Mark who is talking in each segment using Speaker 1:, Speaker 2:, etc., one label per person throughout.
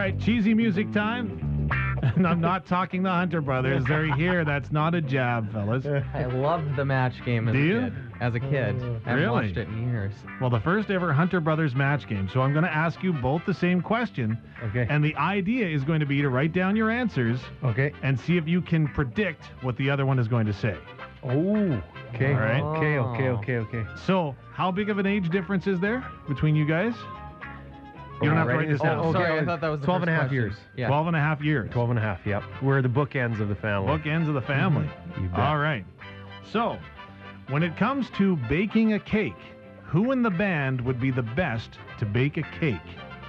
Speaker 1: right, cheesy music time. And I'm not talking the Hunter brothers. They're here. That's not a jab, fellas.
Speaker 2: I loved the match game as a kid. I haven't
Speaker 1: Really?
Speaker 2: watched it in years.
Speaker 1: Well, the first ever Hunter brothers match game. So I'm going to ask you both the same question.
Speaker 3: Okay.
Speaker 1: And the idea is going to be to write down your answers
Speaker 3: Okay.
Speaker 1: and see if you can predict what the other one is going to say.
Speaker 3: Oh. Okay.
Speaker 1: All right.
Speaker 3: Okay.
Speaker 1: So how big of an age difference is there between you guys? You don't have to write this down.
Speaker 3: Oh, okay.
Speaker 2: Sorry, I thought that was the
Speaker 3: 12 and a
Speaker 2: first
Speaker 3: half
Speaker 2: question.
Speaker 3: years.
Speaker 2: Yeah.
Speaker 1: 12 and a half years.
Speaker 3: 12 and a half, yep. We're the bookends of the family.
Speaker 1: Bookends of the family.
Speaker 3: You bet.
Speaker 1: All right. So, when it comes to baking a cake, who in the band would be the best to bake a cake?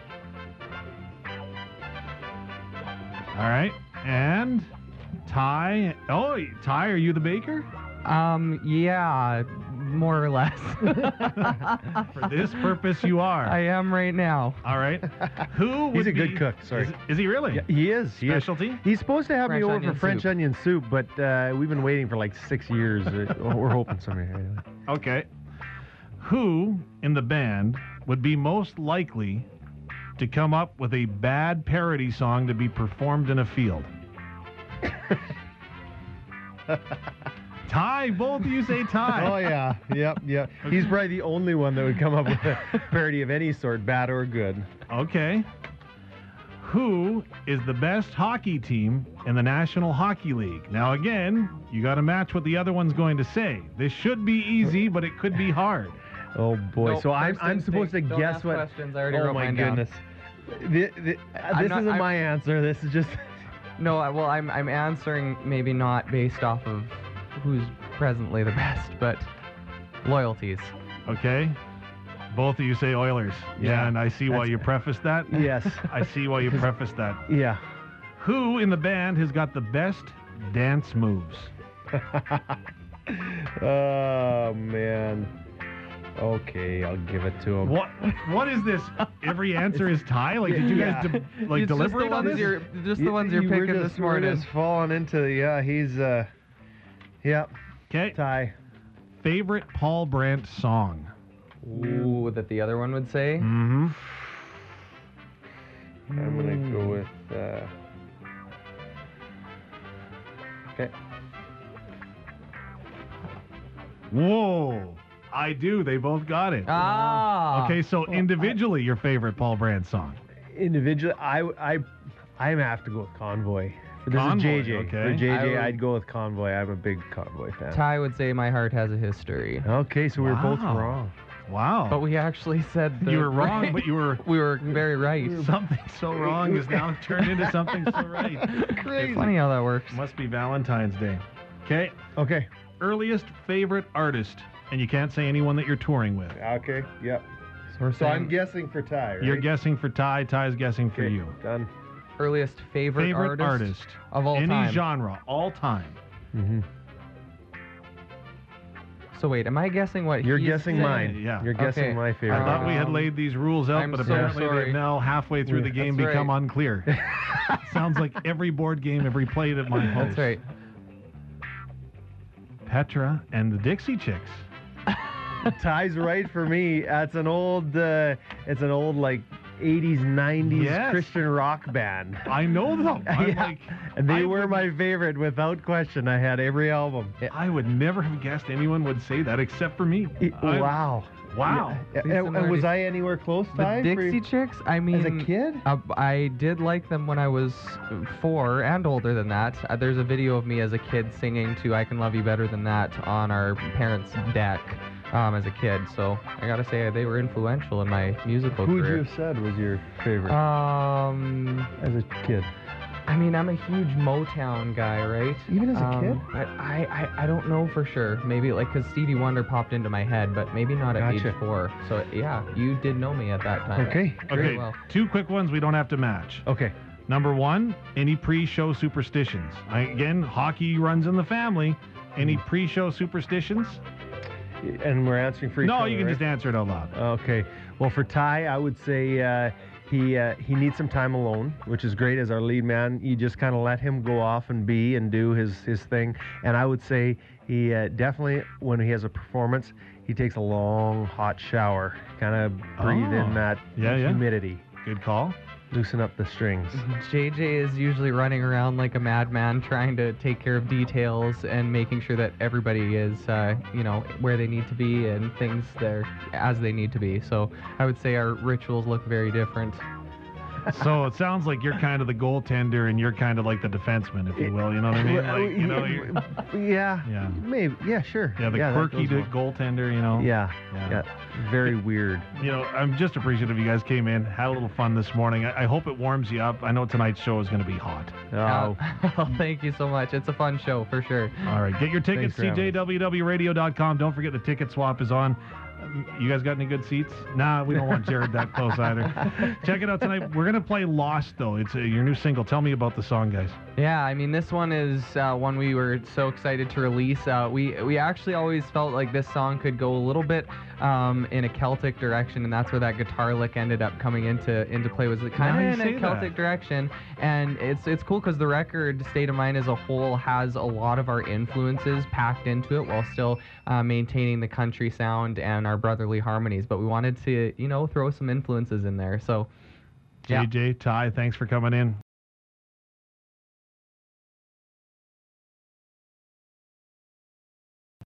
Speaker 1: All right. And Ty. Oh, Ty, are you the baker?
Speaker 2: Yeah, more or less.
Speaker 1: For this purpose, you are.
Speaker 2: I am right now.
Speaker 1: All right. Who would
Speaker 3: He's a
Speaker 1: be-
Speaker 3: good cook, sorry.
Speaker 1: Is he really?
Speaker 3: Yeah, he is. He is.
Speaker 1: Specialty?
Speaker 3: He's supposed to have me
Speaker 2: French
Speaker 3: over
Speaker 2: onion
Speaker 3: for French
Speaker 2: soup.
Speaker 3: onion soup, but we've been waiting for like 6 years. We're hoping someday. Anyway.
Speaker 1: Okay. Who in the band would be most likely to come up with a bad parody song to be performed in a field? Ty, both of you say Ty.
Speaker 3: Oh, yeah. Yep. He's probably the only one that would come up with a parody of any sort, bad or good.
Speaker 1: Okay. Who is the best hockey team in the National Hockey League? Now, again, you got to match what the other one's going to say. This should be easy, but it could be hard.
Speaker 3: Oh, boy.
Speaker 2: Nope,
Speaker 3: so
Speaker 2: first
Speaker 3: I'm supposed to
Speaker 2: instinct, don't
Speaker 3: guess
Speaker 2: ask
Speaker 3: what...
Speaker 2: questions. I already
Speaker 3: Oh,
Speaker 2: wrote
Speaker 3: my
Speaker 2: mine down.
Speaker 3: goodness. This isn't my answer. This is just...
Speaker 2: No, well, I'm answering maybe not based off of who's presently the best, but loyalties.
Speaker 1: Okay? Both of you say Oilers. Yeah, and I see why you prefaced that.
Speaker 3: Yes.
Speaker 1: I see why you prefaced that.
Speaker 3: Yeah.
Speaker 1: Who in the band has got the best dance moves?
Speaker 3: Oh, man. Okay, I'll give it to him.
Speaker 1: What is this? Every answer is Ty? Like, did you guys
Speaker 2: It's
Speaker 1: deliberate on this?
Speaker 2: Just the ones you're picking this morning.
Speaker 3: We're just falling into the, he's, yep.
Speaker 1: Okay.
Speaker 3: Ty.
Speaker 1: Favorite Paul Brandt song?
Speaker 2: Ooh, that the other one would say?
Speaker 1: Mm-hmm.
Speaker 3: I'm going to go with, okay.
Speaker 1: Whoa. I do. They both got it.
Speaker 2: Ah.
Speaker 1: Okay, so individually, your favorite Paul Brandt song?
Speaker 3: Individually, I have to go with Convoy. This
Speaker 1: Convoy,
Speaker 3: is JJ.
Speaker 1: okay.
Speaker 3: For JJ,
Speaker 2: I
Speaker 3: I'd go with Convoy. I'm a big Convoy fan.
Speaker 2: Ty would say my heart has a history.
Speaker 3: Okay, so we were both
Speaker 1: Wow.
Speaker 3: wrong.
Speaker 1: Wow.
Speaker 2: But we actually said
Speaker 1: you were wrong, but you were...
Speaker 2: we were very right.
Speaker 1: Something so wrong is now turned into something so right.
Speaker 3: Crazy.
Speaker 2: Funny how that works.
Speaker 1: Must be Valentine's Day. Okay.
Speaker 3: Okay.
Speaker 1: Earliest favorite artist, and you can't say anyone that you're touring with.
Speaker 3: Okay, yep.
Speaker 2: We're
Speaker 3: So I'm
Speaker 2: saying
Speaker 3: guessing for Ty, right?
Speaker 1: You're guessing for Ty. Ty's guessing for
Speaker 3: Okay,
Speaker 1: you.
Speaker 3: Done.
Speaker 2: earliest favorite artist of all
Speaker 1: any
Speaker 2: time.
Speaker 1: genre, all time.
Speaker 3: Mm-hmm.
Speaker 2: So wait, am I guessing what
Speaker 3: You're
Speaker 2: he's
Speaker 3: guessing
Speaker 2: saying?
Speaker 3: mine.
Speaker 1: Yeah.
Speaker 3: You're guessing
Speaker 2: Okay.
Speaker 3: my
Speaker 1: I
Speaker 3: favorite.
Speaker 1: thought we had
Speaker 2: Um,
Speaker 1: laid these rules out,
Speaker 2: I'm
Speaker 1: but
Speaker 2: so
Speaker 1: apparently
Speaker 2: sorry.
Speaker 1: they've now halfway through the game
Speaker 2: That's
Speaker 1: become
Speaker 2: right.
Speaker 1: unclear. Sounds like every board game every played at my house.
Speaker 2: That's right.
Speaker 1: Petra and the Dixie Chicks.
Speaker 3: Ty's right for me. It's an old like 80s, 90s
Speaker 1: Yes.
Speaker 3: Christian rock band.
Speaker 1: I know them. I'm
Speaker 3: Yeah.
Speaker 1: like,
Speaker 3: And they
Speaker 1: I
Speaker 3: were
Speaker 1: would-
Speaker 3: my favorite without question. I had every album.
Speaker 1: I would never have guessed anyone would say that except for me.
Speaker 3: Wow.
Speaker 1: Wow.
Speaker 3: Yeah.
Speaker 2: Please
Speaker 3: And
Speaker 2: similarity.
Speaker 3: was I anywhere close,
Speaker 2: The
Speaker 3: Ty?
Speaker 2: Dixie Chicks, I mean...
Speaker 3: As a kid?
Speaker 2: I did like them when I was 4 and older than that. There's a video of me as a kid singing to I Can Love You Better Than That on our parents' deck as a kid. So I gotta say they were influential in my musical
Speaker 3: Who would
Speaker 2: career.
Speaker 3: you have said was your favorite as a kid?
Speaker 2: I mean, I'm a huge Motown guy, right?
Speaker 3: Even as a kid?
Speaker 2: But I don't know for sure. Maybe like because Stevie Wonder popped into my head, but maybe not at
Speaker 3: Gotcha.
Speaker 2: age 4. So yeah, you did know me at that time.
Speaker 3: Okay.
Speaker 2: Very
Speaker 1: Okay,
Speaker 2: well.
Speaker 1: 2 quick ones we don't have to match.
Speaker 3: Okay.
Speaker 1: Number 1, any pre-show superstitions. Again, hockey runs in the family. Any pre-show superstitions?
Speaker 3: And we're answering for each
Speaker 1: No,
Speaker 3: other,
Speaker 1: you can
Speaker 3: right?
Speaker 1: just answer it out loud.
Speaker 3: Okay. Well, for Ty, I would say he needs some time alone, which is great as our lead man. You just kind of let him go off and be and do his thing. And I would say he definitely, when he has a performance, he takes a long, hot shower. Kind of breathe in that
Speaker 1: Yeah.
Speaker 3: humidity.
Speaker 1: Good call.
Speaker 3: loosen up the strings.
Speaker 2: JJ is usually running around like a madman trying to take care of details and making sure that everybody is, where they need to be and things there as they need to be. So I would say our rituals look very different.
Speaker 1: So it sounds like you're kind of the goaltender and you're kind of like the defenseman, if you will. You know what I mean? Like,
Speaker 3: Yeah. Maybe. Yeah, sure.
Speaker 1: the
Speaker 3: that
Speaker 1: quirky
Speaker 3: goes well.
Speaker 1: goaltender, you know?
Speaker 3: Yeah. Very weird.
Speaker 1: You know, I'm just appreciative you guys came in, had a little fun this morning. I hope it warms you up. I know tonight's show is going to be hot.
Speaker 3: Oh.
Speaker 2: Well, thank you so much. It's a fun show for sure.
Speaker 1: All right. Get your tickets,
Speaker 3: Thanks for having us.
Speaker 1: CJWWRadio.com. Don't forget the ticket swap is on. You guys got any good seats? Nah, we don't want Jared that close either. Check it out tonight. We're going to play Lost, though. It's your new single. Tell me about the song, guys.
Speaker 2: Yeah, I mean, this one is one we were so excited to release. We actually always felt like this song could go a little bit in a Celtic direction, and that's where that guitar lick ended up coming into play, was kind of in a Celtic direction. And it's cool because the record, State of Mind as a whole, has a lot of our influences packed into it while still maintaining the country sound and our brotherly harmonies. But we wanted to, throw some influences in there. So, yeah.
Speaker 1: JJ, Ty, thanks for coming in.